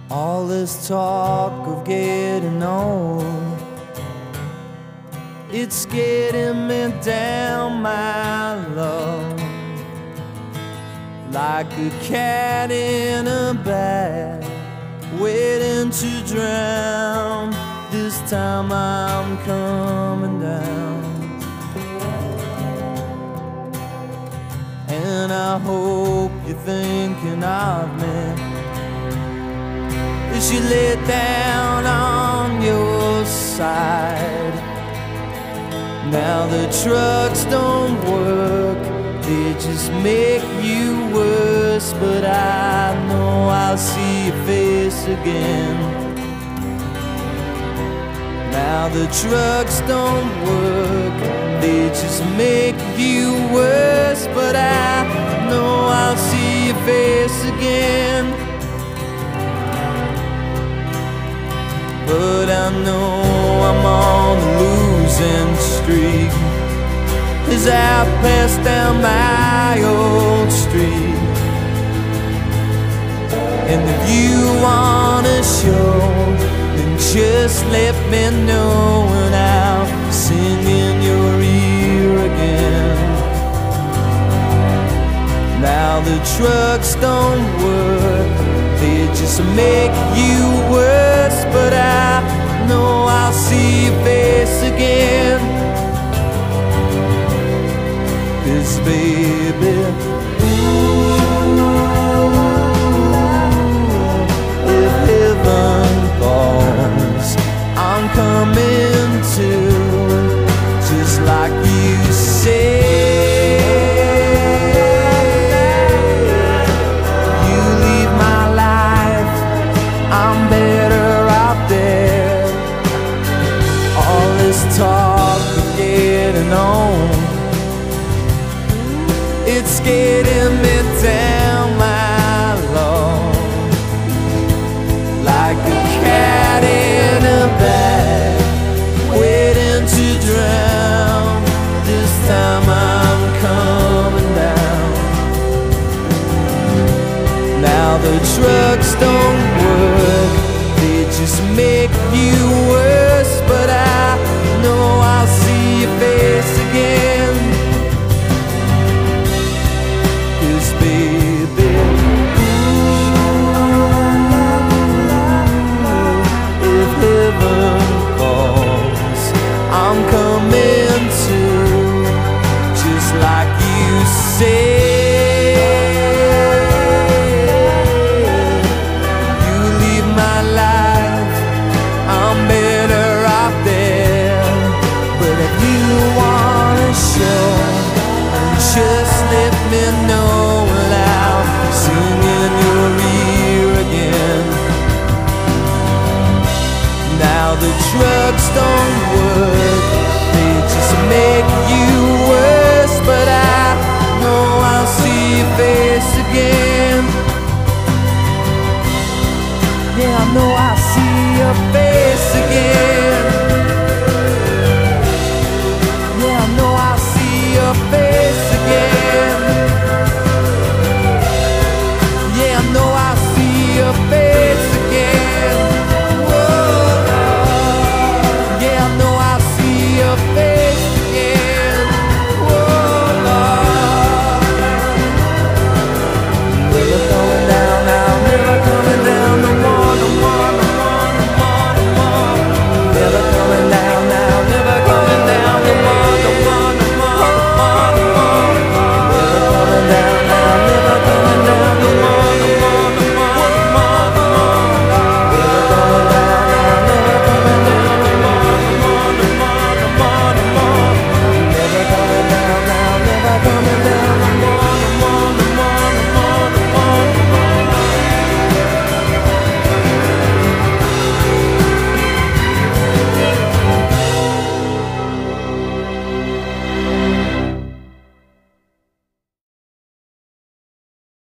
All this talk of getting old, it's getting me down, my love, like a cat in a bag, waiting to drown. This time I'm coming down, and I hope you're thinking of me as you lay down on your side. Now the trucks don't work, they just make you worse, but I know I'll see your face again. Now the trucks don't work, they just make you worse, but I know I'll see your face again. But I know I'm on a losing streak as I pass down my old street. And if you wanna show, then just let me know, and I'll sing in your ear again. Now the trucks don't work, they just make you worse, but I know I'll see your face again. 'Cause baby, if heaven calls, I'm coming too, just like you say. Talk of getting on, it's getting me down, my love, like a cat in a bag, waiting to drown. This time I'm coming down. Now the trucks don't work, they just make you worse, but I know I'll see your face again. 'Cause baby, if heaven calls, I'm coming too, just like you say. You leave my life, I'm better off there. But if you wanna show, just let me know, and I'll sing in your ear again. Now the trucks don't